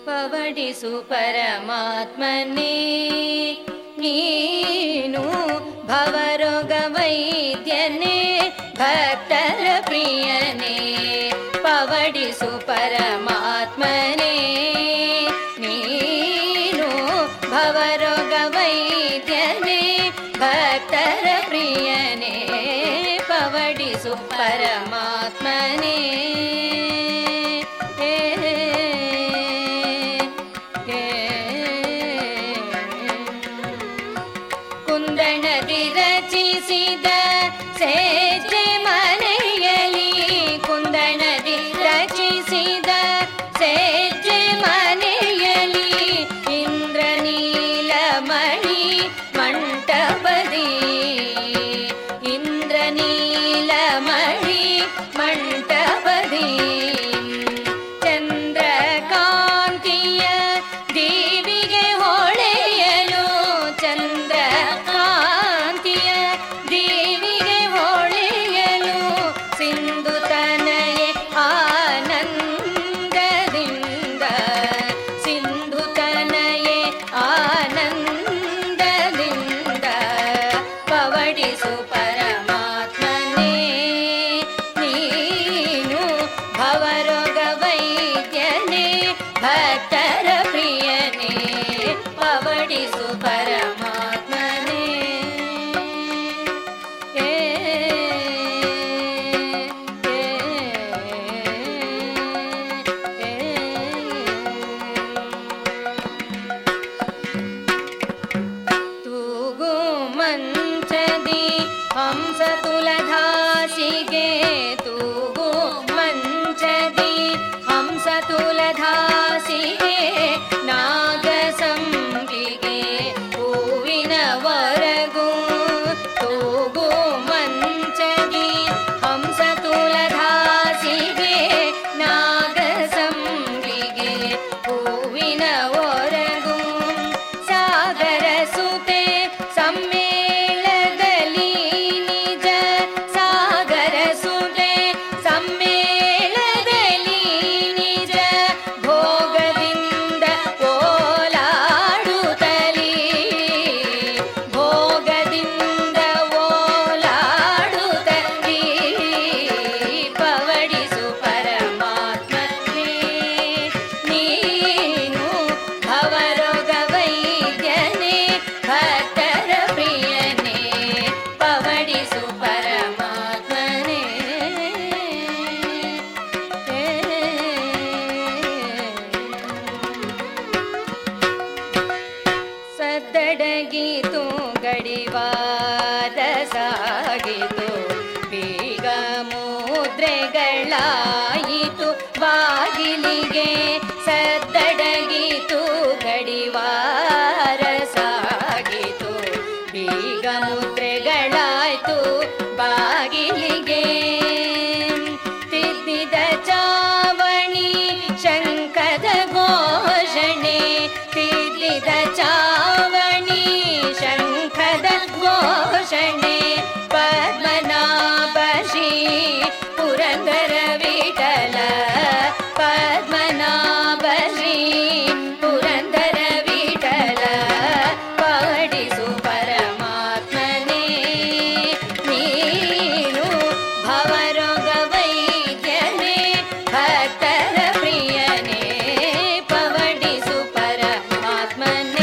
ಪವಡಿಸು ಪರಮಾತ್ಮನೇ ನೀನು ಭವರೋಗ ವೈದ್ಯನೇ ಭಕ್ತರ ಪ್ರಿಯನೇ ಪವಡಿಸು ಪರಮಾತ್ಮನೇ ನೀನು ಭವರೋಗ ವೈದ್ಯನೇ ಭಕ್ತರ ಪ್ರಿಯನೇ ಪವಡಿಸು ಪರಮಾತ್ಮನೇ ಕುಂದಣದಿ ರಚಿಸಿದ ಸೇಜೆ ಮನೆಯಲಿ ಕುಂದಣದಿ ರಚಿಸಿದ ಸೇಜೆ ಮನೆಯಲಿ ಇಂದ್ರನೀಲಮಣಿ ಮಂಟಪದಿ ಇಂದ್ರನೀಲಮಣಿ ಮಂಟಪದಿ ಚಂದ್ರಕಾಂತಿಯ ದೇವಿಗೆ ಹೊಳೆಯಲು ಚಂದ್ರಕಾಂತಿಯ ದೇವಿಗೆ ಹೊಳೆಯಲು ಸಿಂಧು ತನಯೆ ಆನಂದದಿಂದ ಸಿಂಧು ತನಯೆ ಆನಂದದಿಂದ ಪವಡಿಸು ಪರಮಾತ್ಮನೇ ನೀನು ಭವರೋಗ ವೈದ್ಯನೇ ಭಕ್ತರ ಪ್ರಿಯನೇ ಪವಡಿಸು ಪರಮಾತ್ಮನೇ ತೂಗು ಮಂಚದಿ ಹಂಸ ತುಲಧಾಸಿಗೆ ತೂಗು ಮಂಚದಿ ಹಂಸ ತುಲಧಾಸಿಗೆ ನಾಗಸಂಪಿಗೆ ಹೂವಿನ ವರಗು ತೂಗು ಮಂಚದಿ ಹಂಸ ತುಲಧಾಸಿಗೆ ನಾಗಸಂಪಿಗೆ ಹೂವಿನ ವರಗು ಸಾಗರ ಸುತೆ ಸಮ್ಮೇಳದಲ್ಲಿ ನಿಜ ಸಾಗರ ಸುತೆ ಸಮ್ಮೇಳದಲ್ಲಿ ನಿಜ ಭೋಗದಿಂದ ಓಲಾಡುತ್ತಲಿ ಭೋಗದಿಂದ ಓಲಾಡುತ್ತಲಿ ಪವಡಿಸು ಪರಮಾತ್ಮನೇ ನೀನು ಭವರೋಗ ವೈದ್ಯನೇ ಭಕ್ತರ ಪ್ರಿಯನೇ ಪವಡಿಸು ಪರಮಾತ್ಮನೇ ಸದ್ದಡಗಿತು ಗಡಿವಾದ ಸಾಗಿತು ಬೀಗ ಮುದ್ರೆಗಳಾಯಿತು ಬಾಗಿಲಿಗೆ ಸದ್ದಡಗಿತು ಗಡಿವಾರ ಸಾಗಿತು ಬೀಗ ಮುದ್ರೆಗಳಾಯಿತು ಬಾಗಿಲಿಗೆ ತಿದ್ದಿದ ಚಾವಣಿ ಶಂಕದ ಘೋಷಣೆ ತಿದ್ದಿದ ಚಾವಣಿ ಶಂಖದ ಘೋಷಣೆ ಪದ್ಮನಾಭ ಶ್ರೀ ಪುರಂದರ ವಿಠಲ ಪದ್ಮನಾಭ ಶ್ರೀ ಪುರಂದರ ವಿಠಲ ಪವಡಿಸು ಪರಮಾತ್ಮನೇ ನೀನು ಭವರೋಗ ವೈದ್ಯನೇ ಭಕ್ತರ ಪ್ರಿಯನೇ ಪವಡಿಸು ಪರಮಾತ್ಮನೇ